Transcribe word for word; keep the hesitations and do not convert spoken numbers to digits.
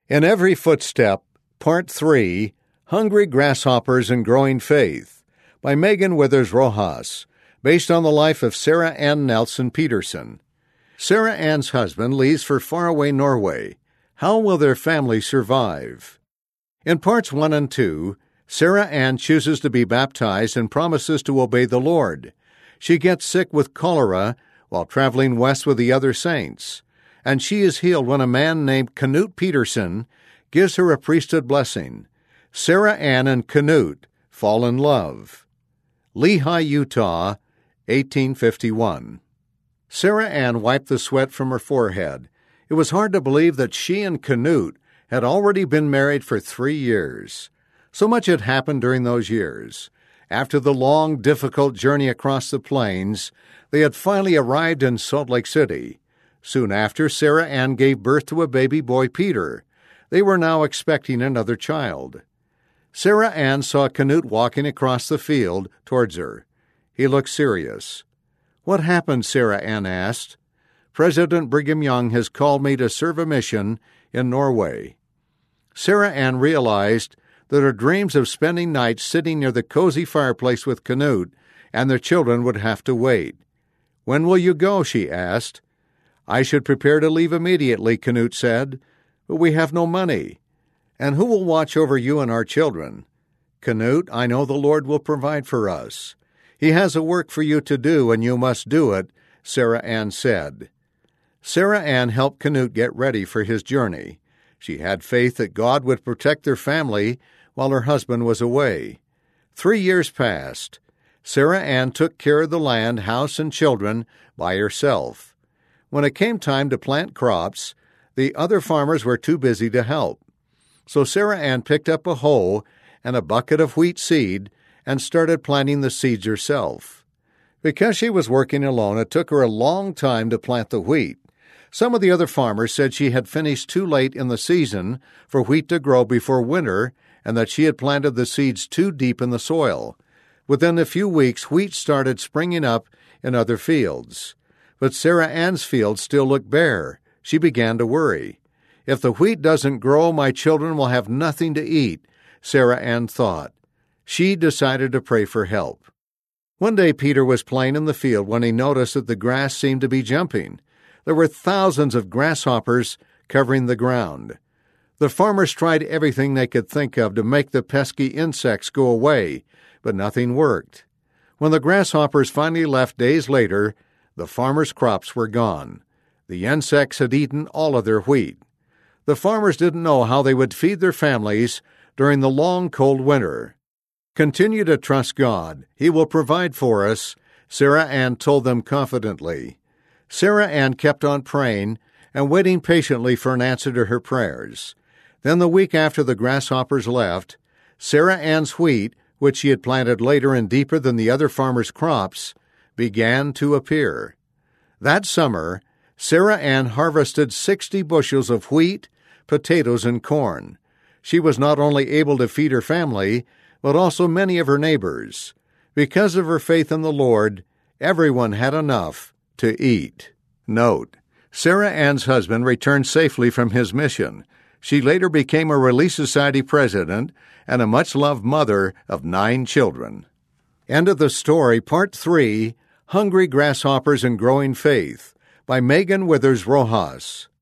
In Every Footstep, Part three, Hungry Grasshoppers and Growing Faith, by Megan Withers Rojas, based on the life of Sarah Ann Nelson Peterson. Sarah Ann's husband leaves for faraway Norway. How will their family survive? In Parts one and two, Sarah Ann chooses to be baptized and promises to obey the Lord. She gets sick with cholera while traveling west with the other saints, and she is healed when a man named Knut Peterson gives her a priesthood blessing. Sarah Ann and Knut fall in love. Lehi, Utah, eighteen fifty-one. Sarah Ann wiped the sweat from her forehead. It was hard to believe that she and Knut had already been married for three years. So much had happened during those years. After the long, difficult journey across the plains, they had finally arrived in Salt Lake City. Soon after, Sarah Ann gave birth to a baby boy, Peter. They were now expecting another child. Sarah Ann saw Knut walking across the field towards her. He looked serious. "What happened?" Sarah Ann asked. "President Brigham Young has called me to serve a mission in Norway." Sarah Ann realized that her dreams of spending nights sitting near the cozy fireplace with Knut and their children would have to wait. "When will you go?" she asked. "I should prepare to leave immediately," Knut said, "but we have no money. And who will watch over you and our children?" "Knut, I know the Lord will provide for us. He has a work for you to do, and you must do it," Sarah Ann said. Sarah Ann helped Knut get ready for his journey. She had faith that God would protect their family while her husband was away. Three years passed. Sarah Ann took care of the land, house, and children by herself. When it came time to plant crops, the other farmers were too busy to help. So Sarah Ann picked up a hoe and a bucket of wheat seed and started planting the seeds herself. Because she was working alone, it took her a long time to plant the wheat. Some of the other farmers said she had finished too late in the season for wheat to grow before winter and that she had planted the seeds too deep in the soil. Within a few weeks, wheat started springing up in other fields. But Sarah Ann's field still looked bare. She began to worry. "If the wheat doesn't grow, my children will have nothing to eat," Sarah Ann thought. She decided to pray for help. One day Peter was playing in the field when he noticed that the grass seemed to be jumping. There were thousands of grasshoppers covering the ground. The farmers tried everything they could think of to make the pesky insects go away, but nothing worked. When the grasshoppers finally left days later, the farmers' crops were gone. The insects had eaten all of their wheat. The farmers didn't know how they would feed their families during the long, cold winter. "Continue to trust God. He will provide for us," Sarah Ann told them confidently. Sarah Ann kept on praying and waiting patiently for an answer to her prayers. Then the week after the grasshoppers left, Sarah Ann's wheat, which she had planted later and deeper than the other farmers' crops, began to appear. That summer, Sarah Ann harvested sixty bushels of wheat, potatoes, and corn. She was not only able to feed her family, but also many of her neighbors. Because of her faith in the Lord, everyone had enough to eat. Note: Sarah Ann's husband returned safely from his mission. She later became a Relief Society president and a much-loved mother of nine children. End of the story, Part three, Hungry Grasshoppers and Growing Faith, by Megan Withers Rojas.